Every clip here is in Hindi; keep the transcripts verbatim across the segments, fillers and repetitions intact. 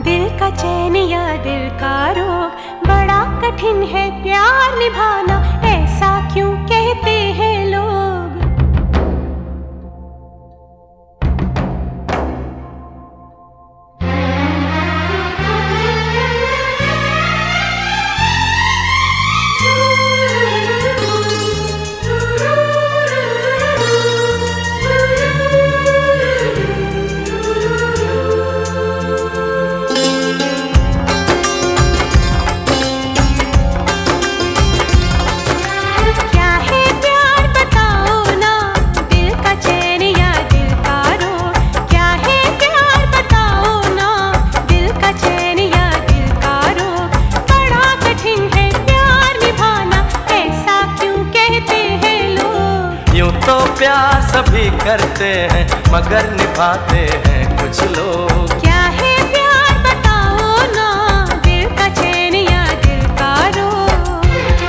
दिल का चैन या दिल का रोग, बड़ा कठिन है प्यार निभाना, ऐसा क्यों कहते हैं लोग। तो प्यार सभी करते हैं मगर निभाते हैं कुछ लोग। क्या है प्यार बताओ ना, दिल का चैन या दिल का रोग।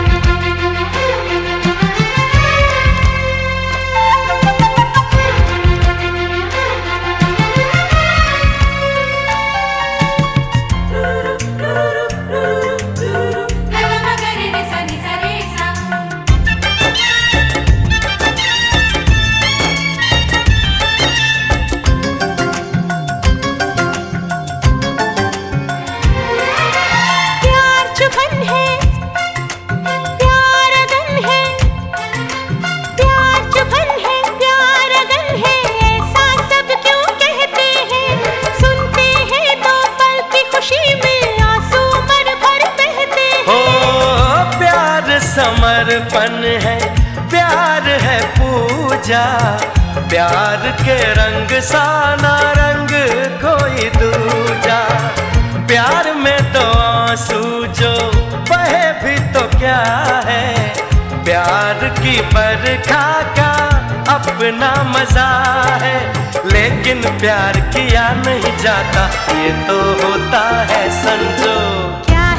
समर्पण है प्यार है पूजा, प्यार के रंग सा ना रंग कोई दूजा। प्यार में तो आंसू जो बहे भी तो क्या है, प्यार की बरखा का अपना मजा है। लेकिन प्यार किया नहीं जाता, ये तो होता है संजोग।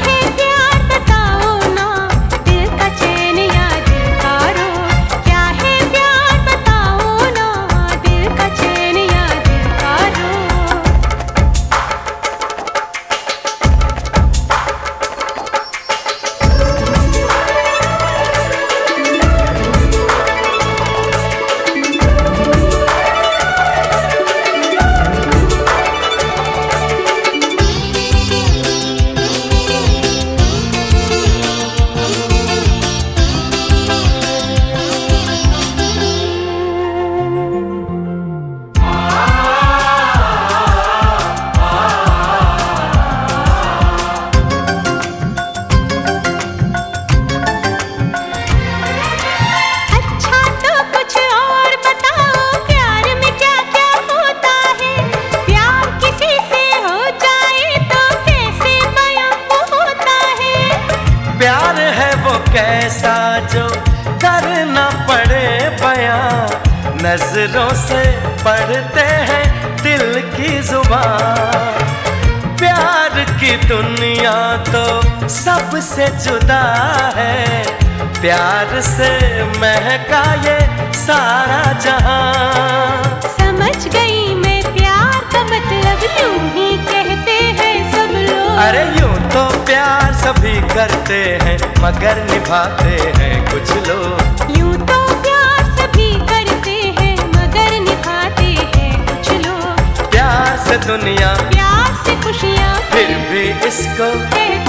प्यार है वो कैसा जो करना पड़े बयां, नजरों से पढ़ते हैं दिल की जुबान। प्यार की दुनिया तो सबसे जुदा है, प्यार से महका ये सारा जहां। समझ गई मैं प्यार का मतलब, यूं ही कहते हैं सब लोग। अरे यूं तो प्यार सभी करते हैं मगर निभाते हैं कुछ लोग। यूं तो प्यार सभी करते हैं मगर निभाते हैं कुछ लोग। प्यार से दुनिया, प्यार से खुशियाँ, फिर भी इसको कहते